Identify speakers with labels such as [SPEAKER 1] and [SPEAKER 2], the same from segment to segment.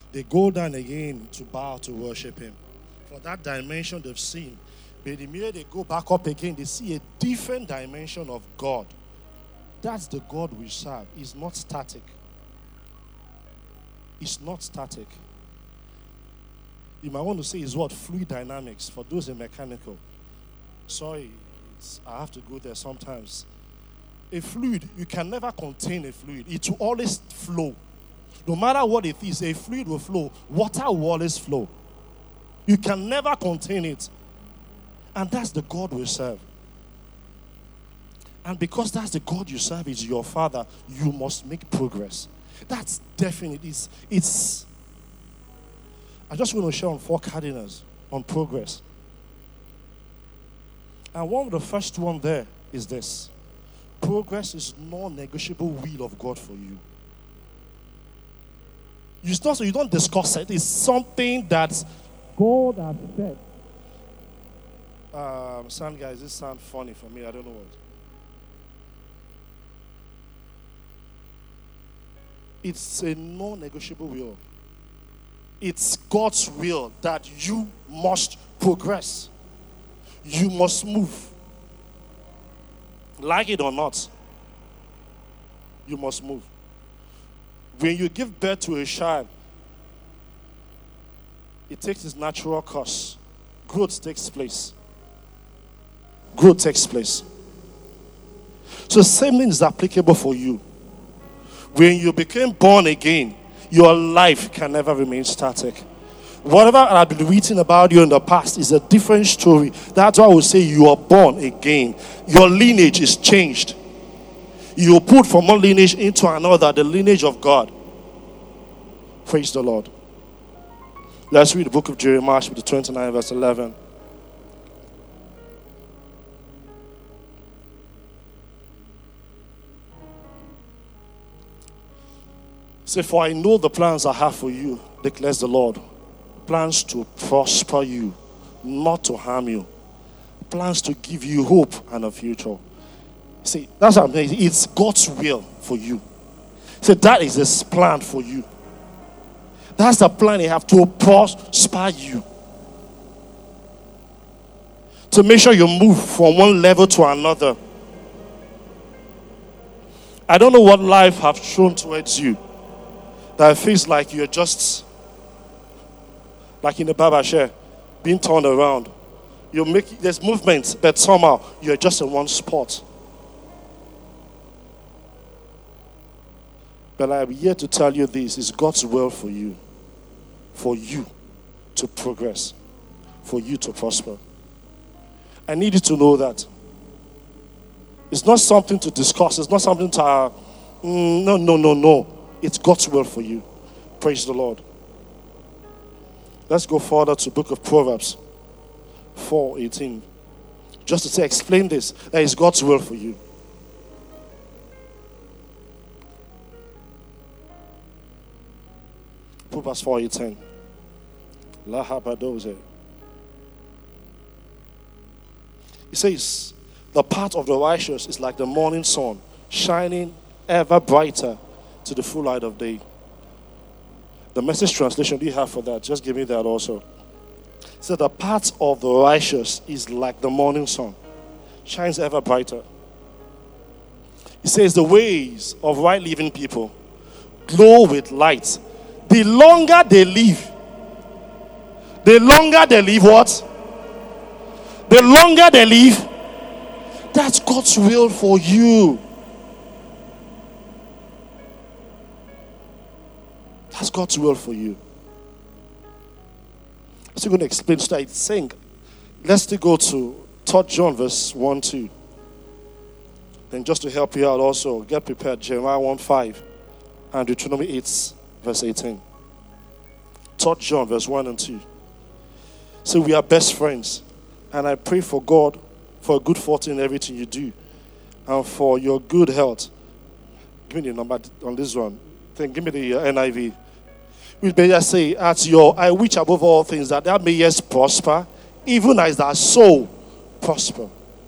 [SPEAKER 1] They go down again to bow to worship him. For that dimension they've seen. But the minute they go back up again, they see a different dimension of God. That's the God we serve. He's not static. It's not static. You might want to say it's what? Fluid dynamics for those in mechanical. Sorry, I have to go there sometimes. A fluid, you can never contain a fluid. It will always flow. No matter what it is, a fluid will flow. Water will always flow. You can never contain it. And that's the God we serve. And because that's the God you serve, is your Father, you must make progress. That's definite. It's I just want to share on 4 cardinals on progress. And one of the first one there is this. Progress is non-negotiable will of God for you. You don't discuss it. It's something that God has said. Sound guys, this sounds funny for me. I don't know what. It's a non-negotiable will. It's God's will that you must progress. You must move. Like it or not, you must move. When you give birth to a child, it takes its natural course. Growth takes place. Growth takes place. So the same thing is applicable for you. When you became born again, your life can never remain static. Whatever I've been reading about you in the past is a different story. That's why I would say you are born again. Your lineage is changed. You are put from one lineage into another, the lineage of God. Praise the Lord. Let's read the book of Jeremiah, chapter 29, verse 11. Say, for I know the plans I have for you, declares the Lord. Plans to prosper you, not to harm you. Plans to give you hope and a future. See, that's what I'm saying. It's God's will for you. So that is His plan for you. That's the plan He have to prosper you. To make sure you move from one level to another. I don't know what life have thrown towards you. That feels like you're just like in the barber chair, being turned around. There's movement, but somehow you're just in one spot. But I'm here to tell you this is God's will for you to progress, for you to prosper. I need you to know that. It's not something to discuss. It's not something to, no. It's God's will for you. Praise the Lord. Let's go further to the book of Proverbs 4:18. Just to say, explain this. That is God's will for you. Proverbs 4:18. It says, the path of the righteous is like the morning sun, shining ever brighter to the full light of day. The Message translation, do you have for that? Just give me that also. So the path of the righteous is like the morning sun, shines ever brighter. It says the ways of right living people glow with light. The longer they live what? The longer they live, that's God's will for you. That's God's will for you. I'm still going to explain so it's saying. Let's still go to 3 John verse 1-2. Then just to help you out also, get prepared, Jeremiah 1:5 and Deuteronomy 8 verse 18. 3 John verse 1 and 2. So we are best friends. And I pray for God for a good fortune in everything you do. And for your good health. Give me the number on this one. Then give me the NIV. We may just say, I wish above all things that thou mayest prosper, even as thy soul prosper.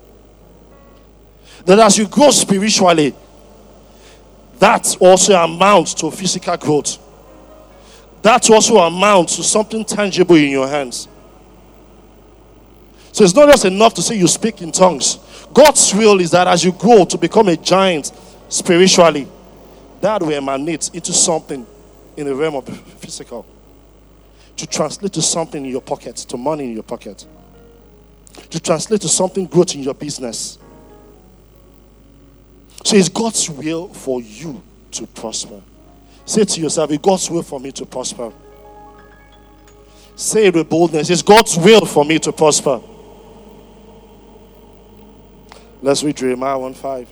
[SPEAKER 1] That as you grow spiritually, that also amounts to physical growth. That also amounts to something tangible in your hands. So it's not just enough to say you speak in tongues. God's will is that as you grow to become a giant spiritually, that will emanate into something in the realm of the physical. To translate to something in your pocket, to money in your pocket. To translate to something growth in your business. So it's God's will for you to prosper. Say to yourself, it's God's will for me to prosper. Say it with boldness, it's God's will for me to prosper. Let's read Jeremiah 1:5.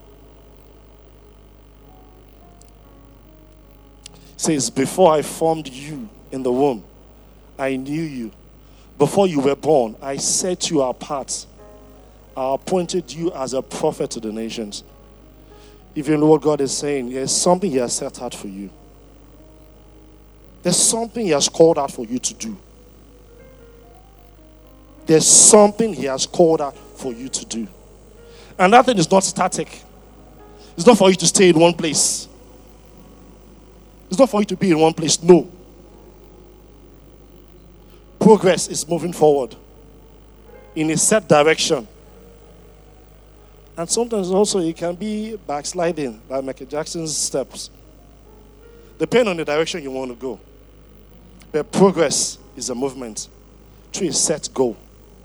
[SPEAKER 1] It says, before I formed you in the womb, I knew you. Before you were born, I set you apart. I appointed you as a prophet to the nations. If you know what God is saying, there's something He has set out for you. There's something He has called out for you to do. There's something He has called out for you to do. And that thing is not static. It's not for you to stay in one place. It's not for you to be in one place. No. Progress is moving forward in a set direction. And sometimes also it can be backsliding, like Michael Jackson's steps. Depending on the direction you want to go. But progress is a movement to a set goal.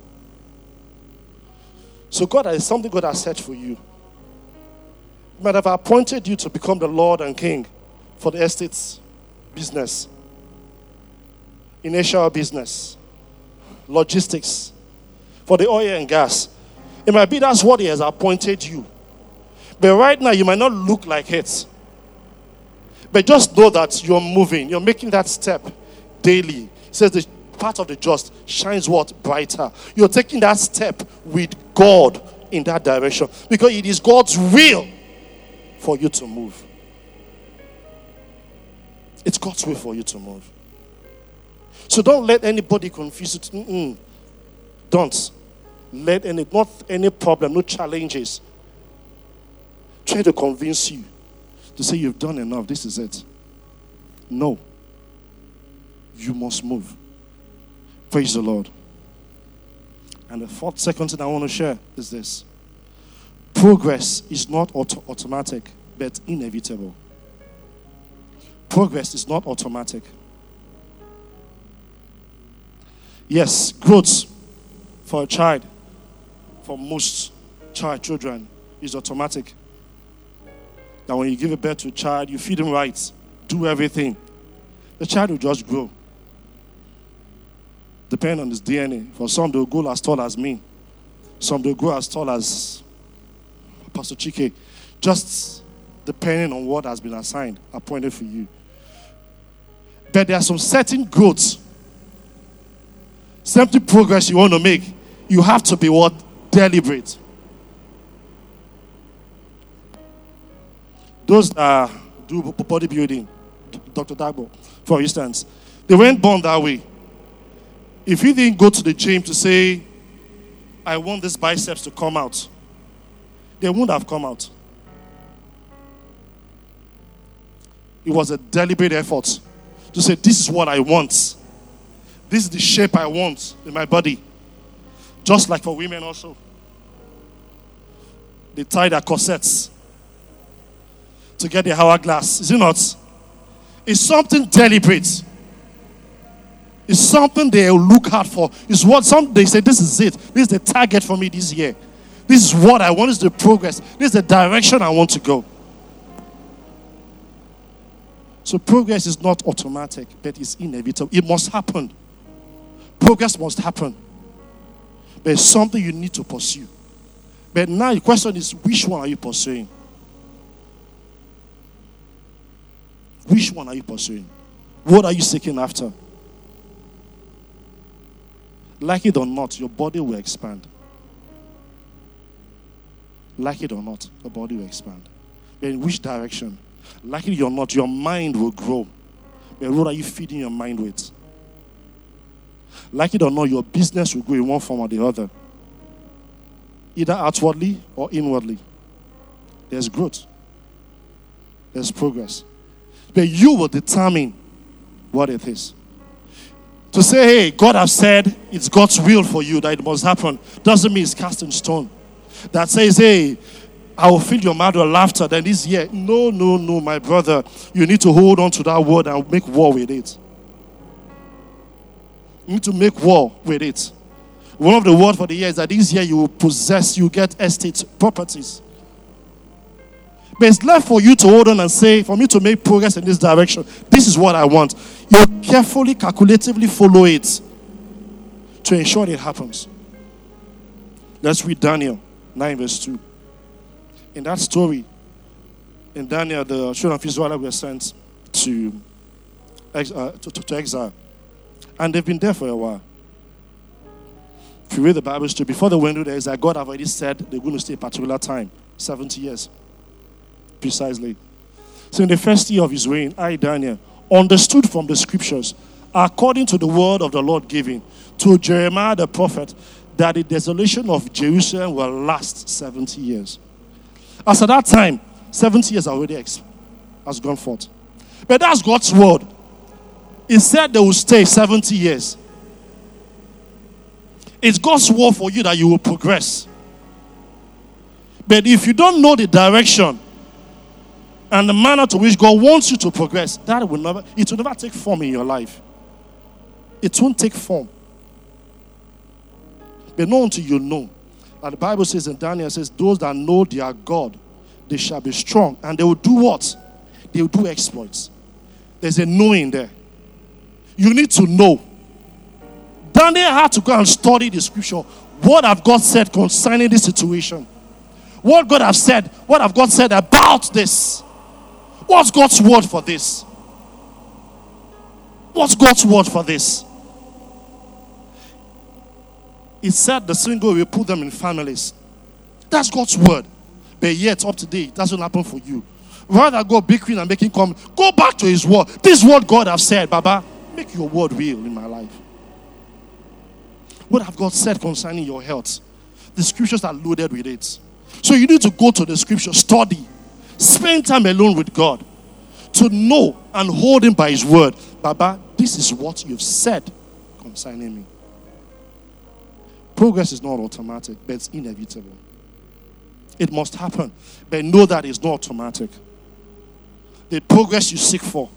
[SPEAKER 1] So God has something God has set for you. He might have appointed you to become the Lord and King for the estates business, initial business, logistics, for the oil and gas. It might be that's what He has appointed you. But right now you might not look like it. But just know that you're moving. You're making that step daily. It says the path of the just shines what? Brighter. You're taking that step with God in that direction. Because it is God's will for you to move. It's God's will for you to move. So don't let anybody confuse it. Don't. Not any problem, no challenges. Try to convince you to say you've done enough. This is it. No. You must move. Praise the Lord. And the second thing I want to share is this. Progress is not automatic, but inevitable. Progress is not automatic. Yes, growth for a child, for most children, is automatic. That when you give a birth to a child, you feed him right, do everything. The child will just grow. Depending on his DNA. For some, they'll go as tall as me. Some, they'll grow as tall as Pastor Chike. Just depending on what has been assigned, appointed for you. But there are some certain growths, certain progress you want to make. You have to be what? Deliberate. Those that do bodybuilding, Dr. Dagbo, for instance, they weren't born that way. If he didn't go to the gym to say, I want these biceps to come out, they wouldn't have come out. It was a deliberate effort to say, this is what I want. This is the shape I want in my body. Just like for women also. They tie their corsets to get their hourglass. Is it not? It's something deliberate. It's something they look out for. It's what they say, this is it. This is the target for me this year. This is what I want. This is the progress. This is the direction I want to go. So progress is not automatic, but it's inevitable. It must happen. Progress must happen. But it's something you need to pursue. But now the question is, which one are you pursuing? Which one are you pursuing? What are you seeking after? Like it or not, your body will expand. Like it or not, your body will expand. But in which direction? Like it or not, your mind will grow. But what are you feeding your mind with? Like it or not, your business will grow in one form or the other. Either outwardly or inwardly. There's growth. There's progress. But you will determine what it is. To say, hey, God has said it's God's will for you that it must happen, doesn't mean it's cast in stone. That says, hey, I will fill your mouth with laughter then this year. No, my brother. You need to hold on to that word and make war with it. You need to make war with it. One of the words for the year is that this year you will possess, you get estates, properties. But it's left for you to hold on and say, for me to make progress in this direction, this is what I want. You carefully, calculatively follow it to ensure it happens. Let's read Daniel 9 verse 2. In that story, in Daniel, the children of Israel were sent to exile. And they've been there for a while. If you read the Bible story, before they went to the exile, God have already said they're going to stay a particular time, 70 years. Precisely. So in the first year of his reign, I, Daniel, understood from the scriptures, according to the word of the Lord given to Jeremiah the prophet, that the desolation of Jerusalem will last 70 years. As at that time, 70 years already has gone forth. But that's God's word. He said they will stay 70 years. It's God's word for you that you will progress. But if you don't know the direction and the manner to which God wants you to progress, it will never take form in your life. It won't take form. But not until you know. And the Bible says in Daniel, says, those that know their God, they shall be strong. And they will do what? They will do exploits. There's a knowing there. You need to know. Daniel had to go and study the scripture. What have God said concerning this situation? What God have said? What have God said about this? What's God's word for this? What's God's word for this? It said the single will put them in families. That's God's word. But yet, up to date, it doesn't happen for you. Rather go bickering and making comment. Go back to his word. This word God have said, Baba, make your word real in my life. What have God said concerning your health? The scriptures are loaded with it. So you need to go to the scripture, study, spend time alone with God to know and hold him by his word. Baba, this is what you've said concerning me. Progress is not automatic, but it's inevitable. It must happen, but know that it's not automatic. The progress you seek for.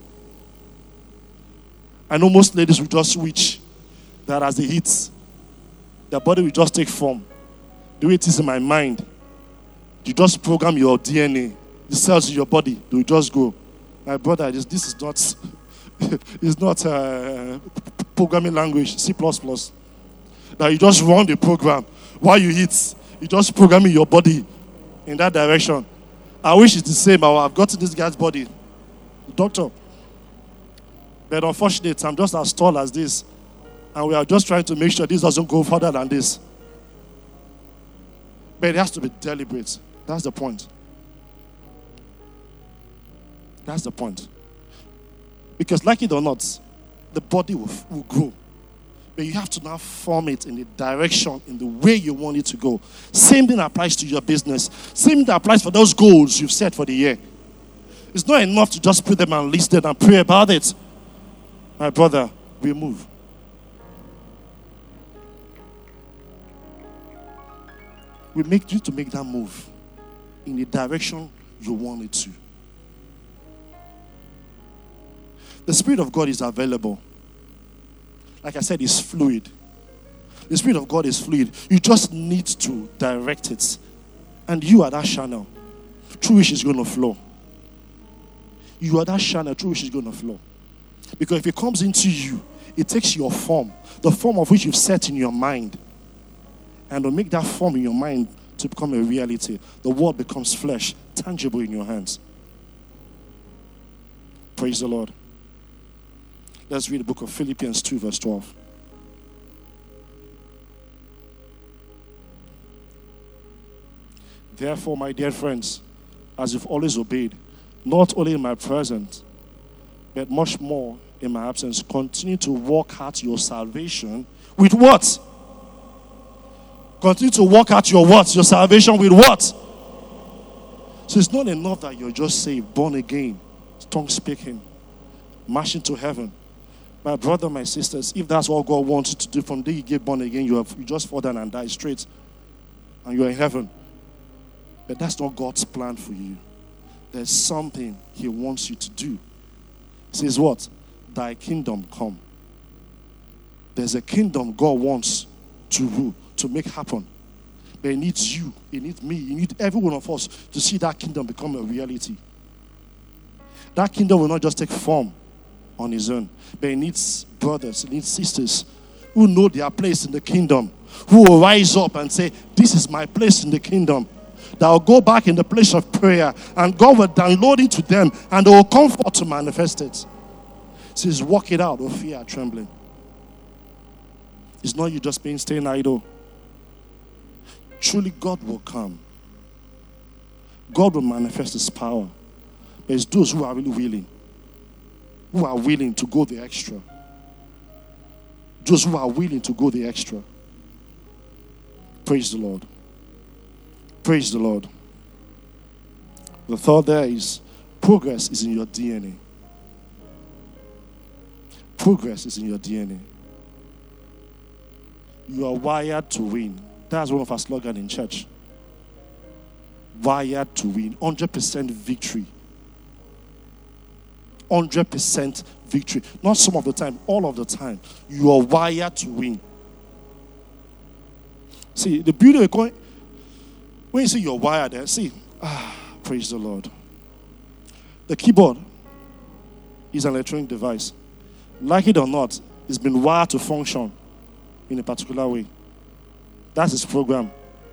[SPEAKER 1] I know most ladies will just reach that as they hit, their body will just take form. The way it is in my mind, you just program your DNA, the cells in your body, they will just go. My brother, this is not, it's not programming language, C++. That you just run the program. While you hit, you just programming your body in that direction. I wish it's the same. I've got to this guy's body. Doctor. But unfortunately, I'm just as tall as this. And we are just trying to make sure this doesn't go further than this. But it has to be deliberate. That's the point. That's the point. Because like it or not, the body will grow. But you have to now form it in the direction, in the way you want it to go. Same thing applies to your business. Same thing applies for those goals you've set for the year. It's not enough to just put them and list it and pray about it. My brother, we move. We make you to make that move in the direction you want it to. The Spirit of God is available. Like I said, it's fluid. The Spirit of God is fluid. You just need to direct it. And you are that channel through which it's going to flow. You are that channel through which it's going to flow. Because if it comes into you, it takes your form, the form of which you've set in your mind, and to make that form in your mind to become a reality. The word becomes flesh, tangible in your hands. Praise the Lord. Let's read the book of Philippians 2 verse 12. Therefore, my dear friends, as you've always obeyed, not only in my presence, but much more in my absence, continue to work out your salvation with what? Continue to work out your what? Your salvation with what? So it's not enough that you're just saved, born again, tongue speaking. marching to heaven. My brother, my sisters, if that's what God wants you to do from the day you get born again, you just fall down and die straight. And you're in heaven. But that's not God's plan for you. There's something He wants you to do. He says what? Thy kingdom come. There's a kingdom God wants to rule, to make happen. But it needs you, it needs me, it needs every one of us to see that kingdom become a reality. That kingdom will not just take form on its own, but it needs brothers, it needs sisters who know their place in the kingdom, who will rise up and say, this is my place in the kingdom. That will go back in the place of prayer, and God will download it to them, and they will come forth to manifest it. It says, walk it out with fear and trembling. It's not you just staying idle. Truly, God will come. God will manifest His power. But it's those who are really willing, who are willing to go the extra. Those who are willing to go the extra. Praise the Lord. Praise the Lord. The thought there is, progress is in your DNA. Progress is in your DNA. You are wired to win. That's one of our slogans in church. Wired to win. 100% victory. 100% victory. Not some of the time, all of the time. You are wired to win. See, the beauty of going, when you say you're wired there, see, praise the Lord. The keyboard is an electronic device. Like it or not, it's been wired to function in a particular way. That's its program.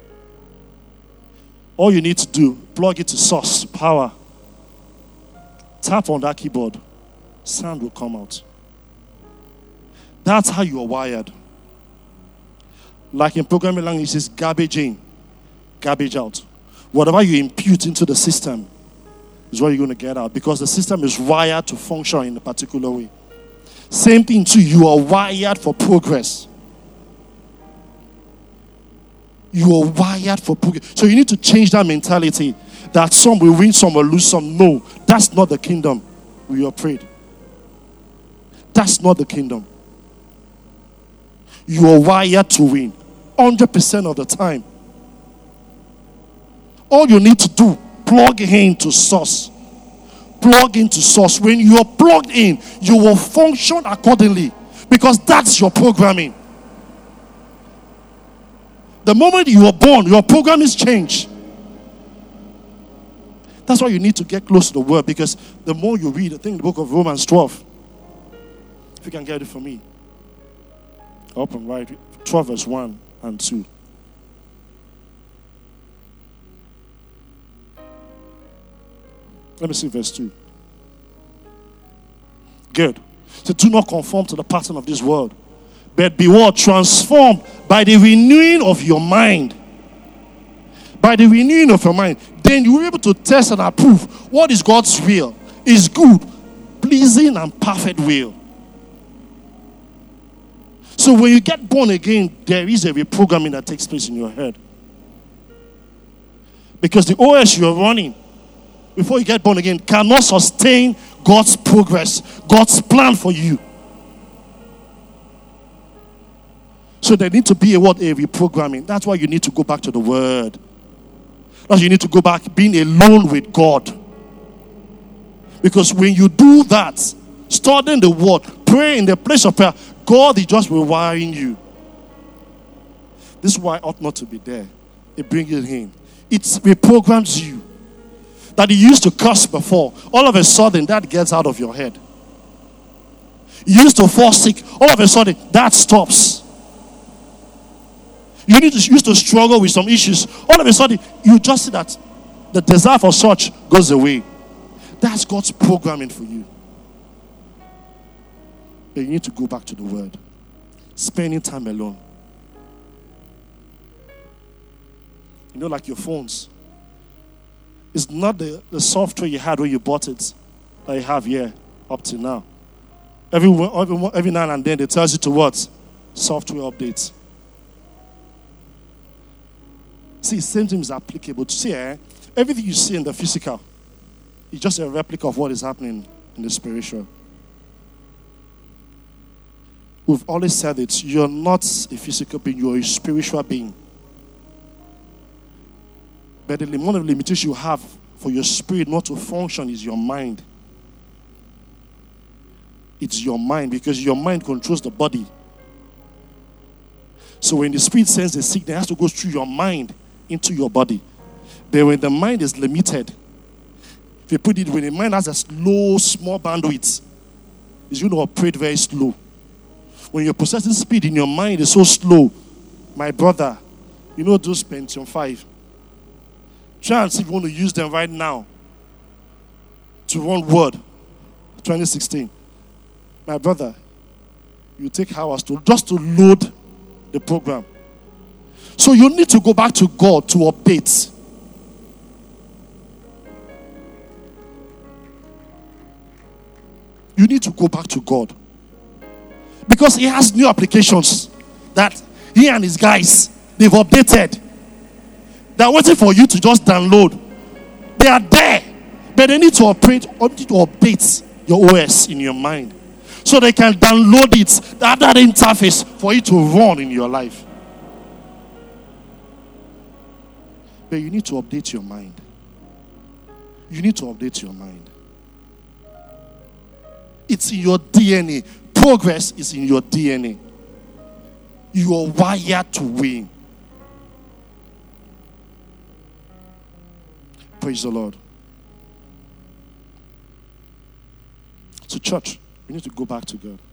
[SPEAKER 1] All you need to do, plug it to source, power. Tap on that keyboard. Sound will come out. That's how you are wired. Like in programming language, it's garbage in, garbage out. Whatever you impute into the system is what you're going to get out, because the system is wired to function in a particular way. Same thing too, you are wired for progress. You are wired for progress. So you need to change that mentality that some will win, some will lose, some no. That's not the kingdom we operate. That's not the kingdom. You are wired to win 100% of the time. All you need to do, plug into source. Plug into source. When you are plugged in, you will function accordingly, because that's your programming. The moment you are born, your program is changed. That's why you need to get close to the word, because the more you read, I think the book of Romans 12, if you can get it for me, open right, 12 verse 1 and 2. Let me see verse 2. Good. So do not conform to the pattern of this world, but be what? Transformed by the renewing of your mind. By the renewing of your mind. Then you will be able to test and approve what is God's will. Is good, pleasing, and perfect will. So when you get born again, there is a reprogramming that takes place in your head. Because the OS you're running before you get born again cannot sustain God's progress, God's plan for you. So there need to be a reprogramming. That's why you need to go back to the word. That's why you need to go back being alone with God. Because when you do that, studying the word, pray in the place of prayer, God is just rewiring you. This is why it ought not to be there. It brings it in. It reprograms you. That you used to curse before, all of a sudden that gets out of your head. You used to fall sick, all of a sudden that stops. You used to struggle with some issues, all of a sudden you just see that the desire for such goes away. That's God's programming for you. But you need to go back to the word. Spending time alone. You know, like your phones. It's not the software you had when you bought it that you have here up to now. Every now and then they tells you to what? Software updates. See, same thing is applicable. See, everything you see in the physical is just a replica of what is happening in the spiritual. We've always said it. You're not a physical being, you're a spiritual being. But the one of the limitations you have for your spirit not to function is your mind. It's your mind, because your mind controls the body. So when the spirit sends a sickness, it has to go through your mind into your body. But when the mind is limited, if you put it, when the mind has a slow, small bandwidth, it's going to operate very slow. When your processing speed in your mind is so slow, my brother, you know those Pentium 5. Try and see if you want to use them right now to run Word 2016. My brother, you take hours just to load the program. So you need to go back to God to update. You need to go back to God. Because He has new applications that He and His guys, they've updated. They're waiting for you to just download. They are there. But they need to update your OS in your mind. So they can download it, that interface for it to run in your life. But you need to update your mind. You need to update your mind. It's in your DNA. Progress is in your DNA. You are wired to win. Praise the Lord. So church, we need to go back to God.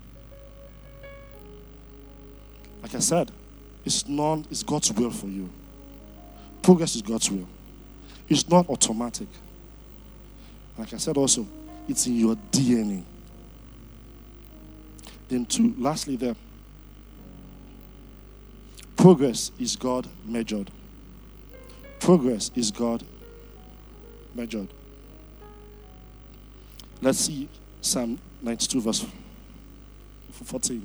[SPEAKER 1] Like I said, it's God's will for you. Progress is God's will. It's not automatic. Like I said also, it's in your DNA. Then two, lastly there, progress is God measured. Progress is God measured. Let's see Psalm 92 verse 14.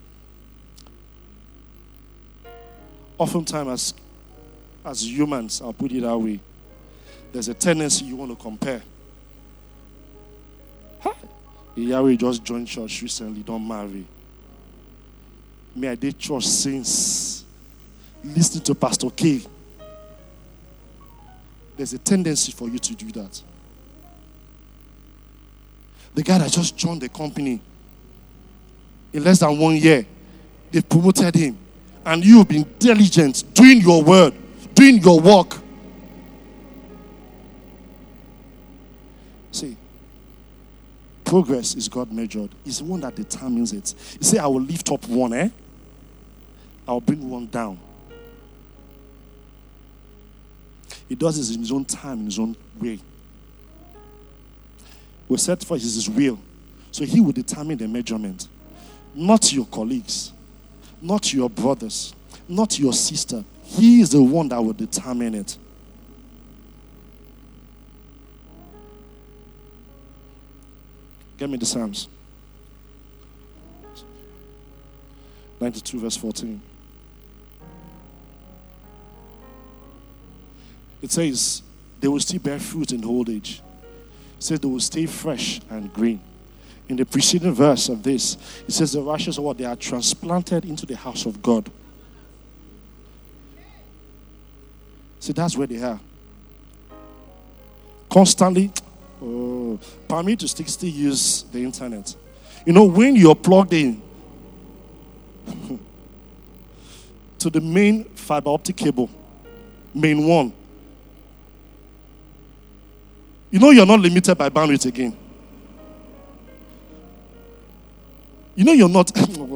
[SPEAKER 1] Oftentimes as humans, I'll put it that way, there's a tendency you want to compare. Yahweh just joined church recently, don't marry. Me, I did church since listening to Pastor K. There's a tendency for you to do that. The guy that just joined the company, in less than 1 year, they promoted him. And you've been diligent, doing your word, doing your work. See, progress is God measured. It's the one that determines it. You say, I will lift up one, I'll bring one down. He does this in his own time, in his own way. We said first is his will. So he will determine the measurement. Not your colleagues, not your brothers, not your sister. He is the one that will determine it. Get me the Psalms. 92 verse 14. It says, they will still bear fruit in old age. It says they will stay fresh and green. In the preceding verse of this, it says the righteous are what? They are transplanted into the house of God. See, that's where they are. Constantly, permit to still use the internet. You know, when you're plugged in to the main fiber optic cable, main one, you know you're not limited by bandwidth again. You know you're not.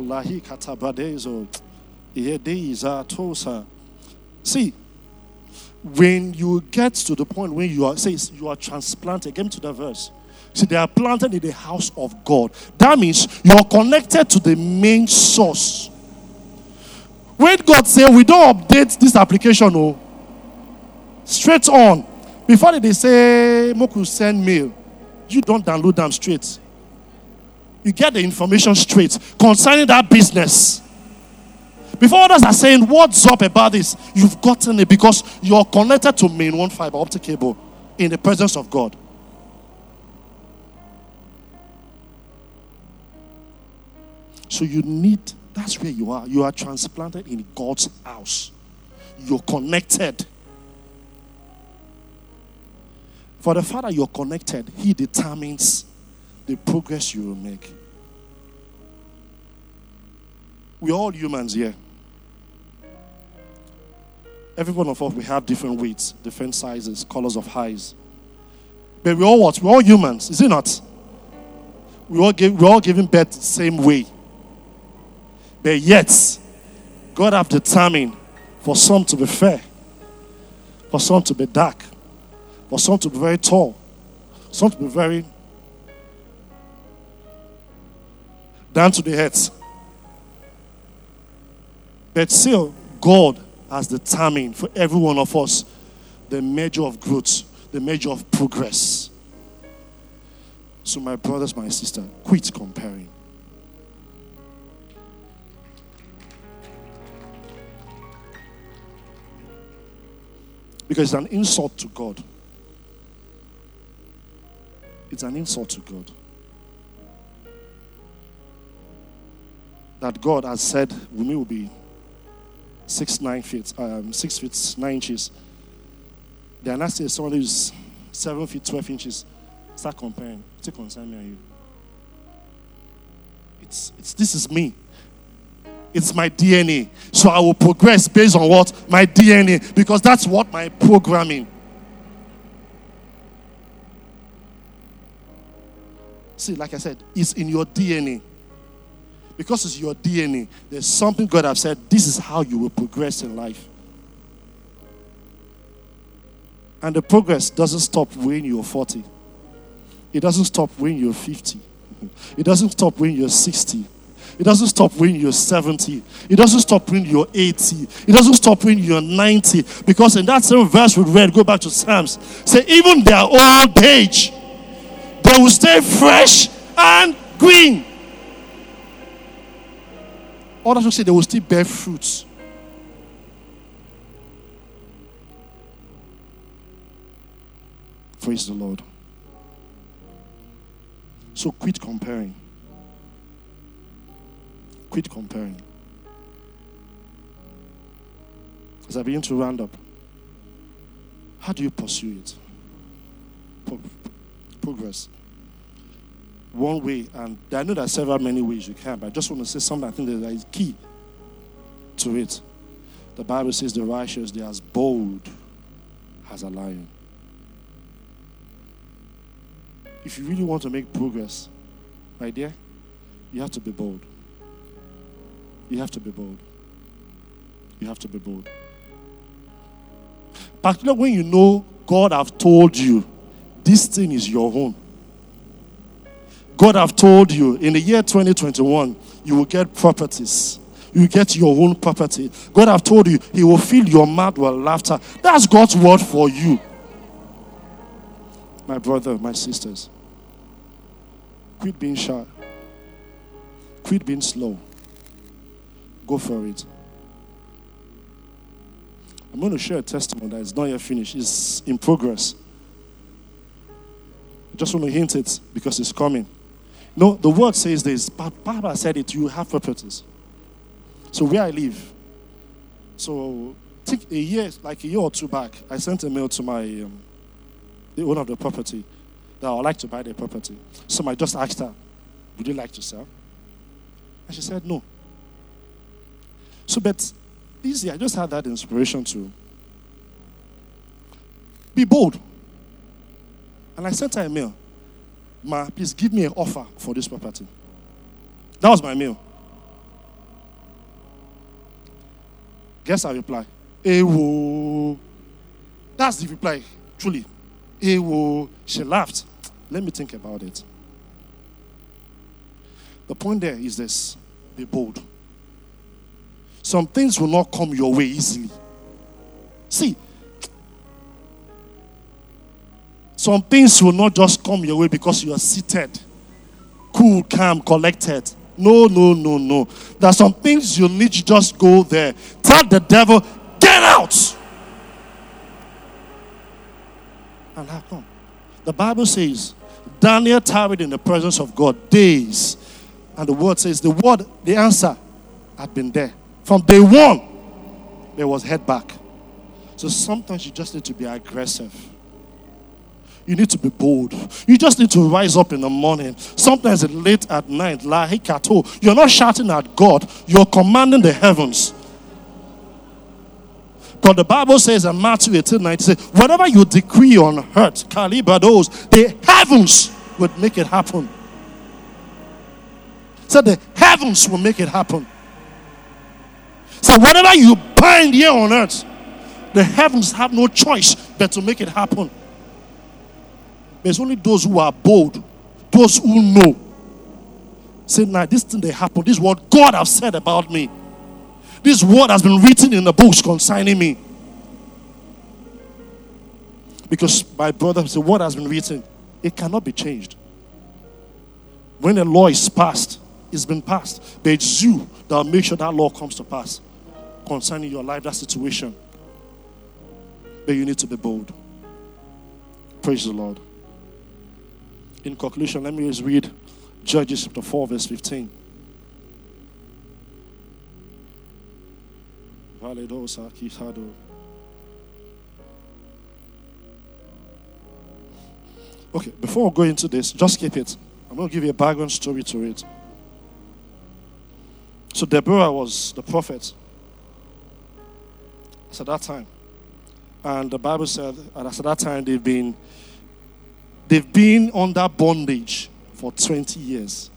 [SPEAKER 1] See, when you get to the point when you are transplanted, get me to that verse. See, they are planted in the house of God. That means you are connected to the main source. When God said, we don't update this application, straight on. Before they say, Moku send mail, you don't download them straight. You get the information straight concerning that business. Before others are saying, what's up about this? You've gotten it because you're connected to main one fiber optic cable in the presence of God. So you need, that's where you are. You are transplanted in God's house. You're connected. For the Father, you're connected. He determines the progress you will make. We're all humans here. Every one of us, we have different weights, different sizes, colors of eyes. But we're all what? We're all humans, is it not? We're all giving birth the same way. But yet, God have determined for some to be fair, for some to be dark, for some to be very tall, some to be very down to the heads. But still, God has determined for every one of us the measure of growth, the measure of progress. So my brothers, my sister, quit comparing. Because it's an insult to God. It's an insult to God. That God has said we will be 6 feet 9 inches. Then I say somebody who's 7 feet 12 inches. Start comparing. It's a concern me and you. This is me. It's my DNA. So I will progress based on what? My DNA. Because that's what my programming. See, like I said, it's in your DNA. Because it's your DNA, there's something God has said, this is how you will progress in life. And the progress doesn't stop when you're 40. It doesn't stop when you're 50. It doesn't stop when you're 60. It doesn't stop when you're 70. It doesn't stop when you're 80. It doesn't stop when you're 90. Because in that same verse we read, go back to Psalms, say even their old age, they will stay fresh and green. Others will say they will still bear fruits. Praise the Lord. So quit comparing. Quit comparing. As I begin to round up, how do you pursue it? Progress. One way, and I know there are several many ways you can, but I just want to say something I think that is key to it. The Bible says the righteous, they are as bold as a lion. If you really want to make progress, my dear, you have to be bold. You have to be bold. You have to be bold. Particularly when you know God have told you this thing is your own. God have told you in the year 2021, you will get properties. You will get your own property. God have told you he will fill your mouth with laughter. That's God's word for you. My brother, my sisters, quit being shy. Quit being slow. Go for it. I'm going to share a testimony that is not yet finished. It's in progress. I just want to hint it because it's coming. No, the word says this. Baba said it, you have properties. So where I live, so take a year or two back, I sent a mail to my the owner of the property that I would like to buy the property. So I just asked her, would you like to sell? And she said no. So but this year I just had that inspiration to be bold. And I sent her a mail. Ma, please give me an offer for this property. That was my mail. Guess her reply. Ewo. That's the reply, truly. Ewo. She laughed. Let me think about it. The point there is this. Be bold. Some things will not come your way easily. See, some things will not just come your way because you are seated, cool, calm, collected. No. There are some things you need to just go there. Tell the devil, get out. And how come? The Bible says, Daniel tarried in the presence of God days. And the word says the answer had been there. From day one, there was head back. So sometimes you just need to be aggressive. You need to be bold. You just need to rise up in the morning. Sometimes it's late at night. You're not shouting at God. You're commanding the heavens. But the Bible says in Matthew 18:9, says, whatever you decree on earth, the heavens would make it happen. So the heavens will make it happen. So whatever you bind here on earth, the heavens have no choice but to make it happen. There's only those who are bold, those who know. Say, now this thing they happen. This is what God has said about me. This word has been written in the books concerning me. Because my brother said, what has been written, it cannot be changed. When the law is passed, it's been passed. But it's you that will make sure that law comes to pass concerning your life, that situation. But you need to be bold. Praise the Lord. In conclusion, let me just read Judges chapter 4, verse 15. Okay, before we go into this, just keep it. I'm going to give you a background story to it. So Deborah was the prophet at that time. And the Bible said at that time they've been under bondage for 20 years.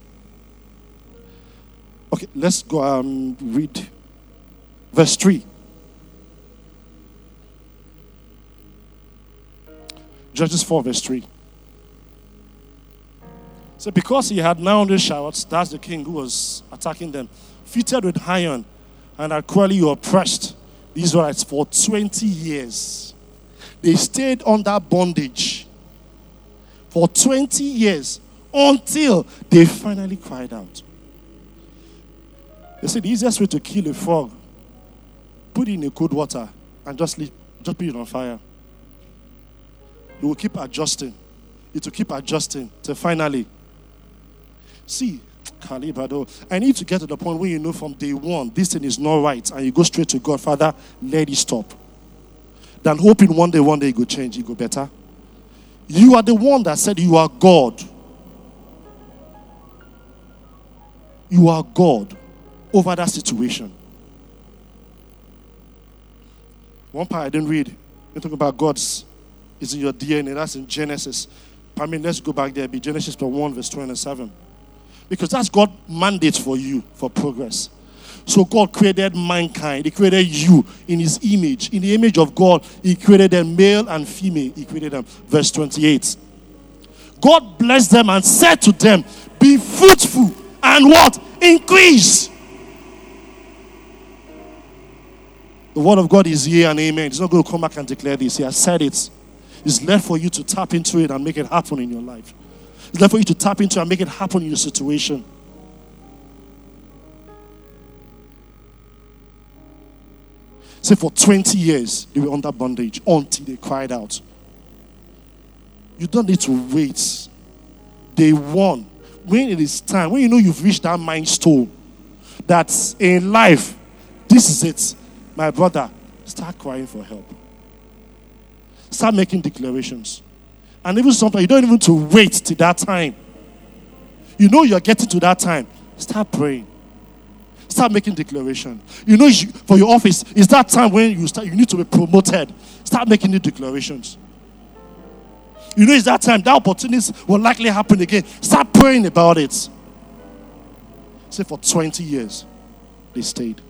[SPEAKER 1] Okay, let's go read verse 3. Judges 4, verse 3. So because he had 900 chariots, that's the king who was attacking them, fitted with iron, and had cruelly oppressed the Israelites for 20 years. They stayed under bondage for 20 years until they finally cried out. They said the easiest way to kill a frog, put it in a cold water and just put it on fire. It will keep adjusting. It will keep adjusting till finally. See, I need to get to the point where you know from day one this thing is not right and you go straight to God. Father, let it stop. Than hoping one day it will change, it will better. You are the one that said you are God. You are God over that situation. One part I didn't read. We're talking about God's. It's in your DNA. That's in Genesis. I mean, let's go back there. Be Genesis 1, verse 27. Because that's God's mandate for you for progress. So God created mankind. He created you in his image. In the image of God, he created them male and female. He created them. Verse 28. God blessed them and said to them, be fruitful and what? Increase. The word of God is here and amen. He's not going to come back and declare this. He has said it. It's left for you to tap into it and make it happen in your life. It's left for you to tap into and make it happen in your situation. Say for 20 years, they were under bondage until they cried out. You don't need to wait. Day one, when it is time, when you know you've reached that milestone, that in life, this is it. My brother, start crying for help. Start making declarations. And even sometimes you don't even to wait till that time. You know you're getting to that time. Start praying. Start making declaration. You know for your office, it's that time when you need to be promoted. Start making new declarations. You know it's that time, that opportunities will likely happen again. Start praying about it. Say for 20 years, they stayed.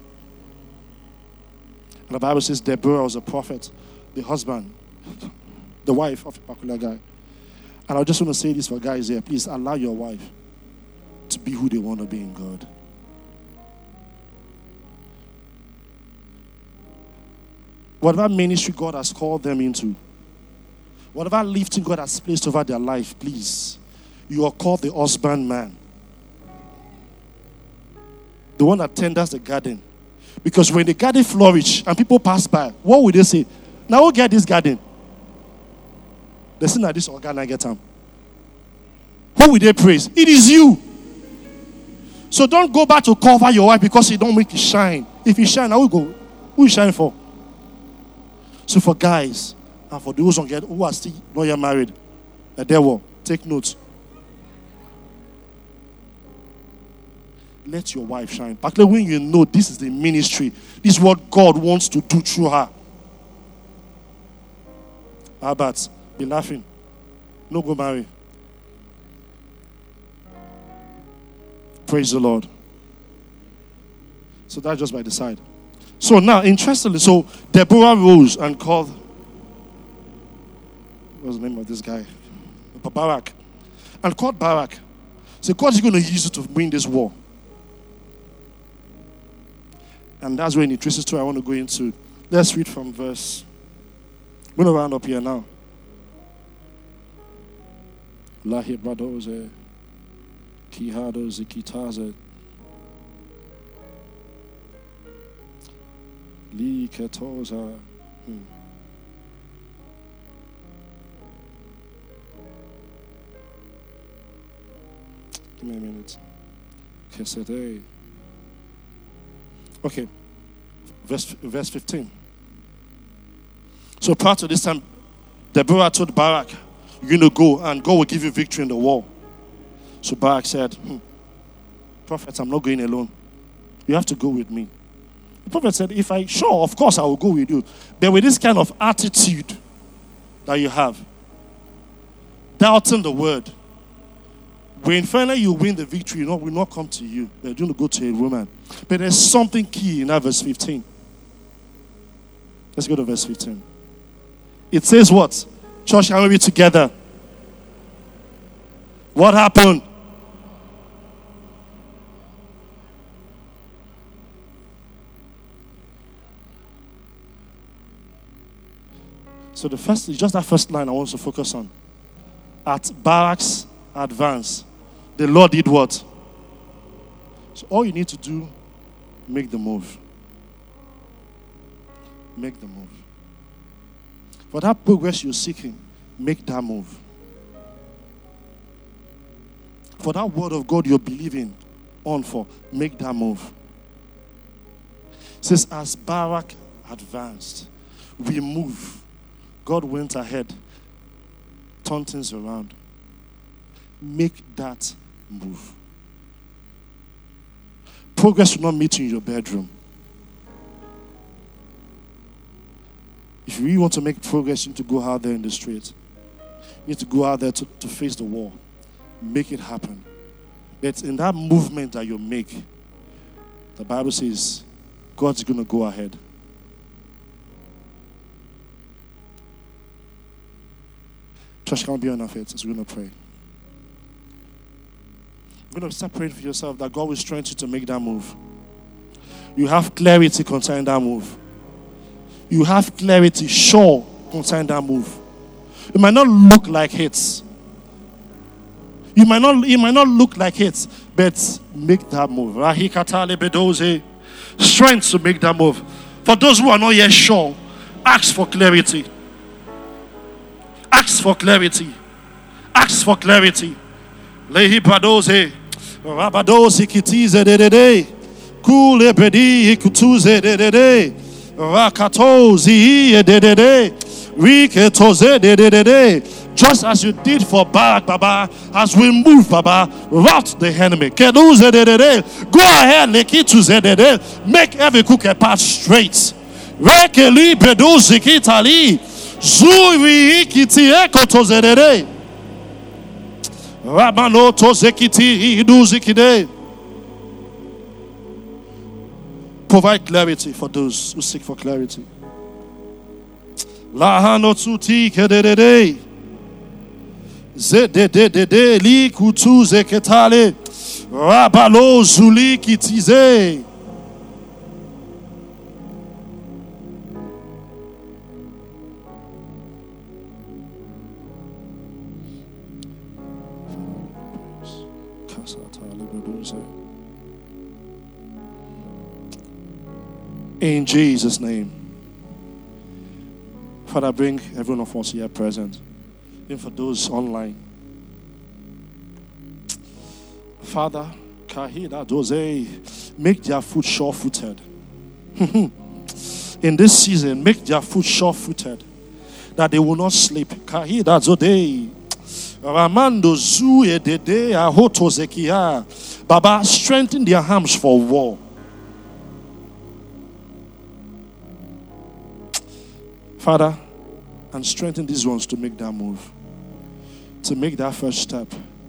[SPEAKER 1] And the Bible says Deborah was a prophet, the husband, the wife of a popular guy. And I just want to say this for guys here. Please allow your wife to be who they want to be in God. Whatever ministry God has called them into, whatever lifting God has placed over their life, please, you are called the husband man. The one that tenders the garden. Because when the garden flourish and people pass by, what would they say? Now we'll get this garden. They say, now this organ I get them. Who will they praise? It is you. So don't go back to cover your wife because he don't make it shine. If he shine, I will go. Who you shine for? So for guys, and for those who are still not yet married, the devil, take note. Let your wife shine. Particularly when you know this is the ministry. This is what God wants to do through her. Albert, be laughing. No go marry. Praise the Lord. So that's just by the side. So now, interestingly, so Deborah rose and called, what's the name of this guy? Barak. And called Barak. So God is going to use it to win this war. And that's where in the traces story I want to go into. Let's read from verse. I'm going to round up here now. Lahi bradoze, kihado zikitaze, li ketoza. Give me a minute. Kesede. Okay, verse 15. So prior to this time, Deborah told Barak, you're going to go and God will give you victory in the war. So Barak said, Prophet, I'm not going alone. You have to go with me. The prophet said, sure, of course I will go with you. But with this kind of attitude that you have, doubting the word, when finally you win the victory, will not come to you. They're going to go to a woman. But there's something key in that verse 15. Let's go to verse 15. It says what? Church, can we be together? What happened? So just that first line I want to focus on. At Barak's advance, the Lord did what? So all you need to do, make the move. Make the move. For that progress you're seeking, make that move. For that word of God you're believing on for, make that move. It says, as Barak advanced, we move. God went ahead, turned things around. Make that move. Progress will not meet you in your bedroom. If you really want to make progress, you need to go out there in the street. You need to go out there to face the wall. Make it happen. But in that movement that you make, the Bible says God's going to go ahead. Church, can't be on our feet as we're going to pray. You're going to start praying for yourself that God will strengthen you to make that move. You have clarity concerning that move. You have clarity, sure, concerning that move. It might not look like it. It might not look like it, but make that move. Strength to make that move. For those who are not yet sure, ask for clarity. Ask for clarity. Ask for clarity. Lehi bradoze. Rabadozi kitize de. Kule bedi kutuze de. Rakatozi de. Riketoze de. Just as you did for Barak, Baba, as we move, Baba, rout the enemy. Keduze de. Go ahead, lekituze de. Make every crooked path straight. Rekeli bedozi kitali. Zuri kiti ekotoze de. Rabano tozekiti iduzikide. Provide clarity for those who seek for clarity. Lahano tuti kedede. Zededede li kutu zeketale. Rabalo zuli kitize. In Jesus' name. Father, bring every one of us here present. Even for those online. Father, Make their foot sure-footed. In this season, make their foot sure-footed, that they will not sleep. Baba, strengthen their arms for war. Father, and strengthen these ones to make that move, to make that first step.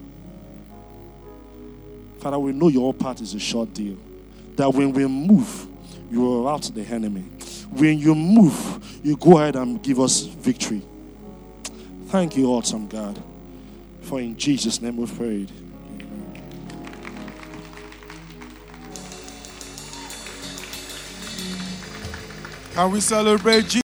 [SPEAKER 1] Father, we know your part is a short deal. That when we move, you will rout the enemy. When you move, you go ahead and give us victory. Thank you, awesome God. For in Jesus' name we've prayed.
[SPEAKER 2] Can we celebrate Jesus?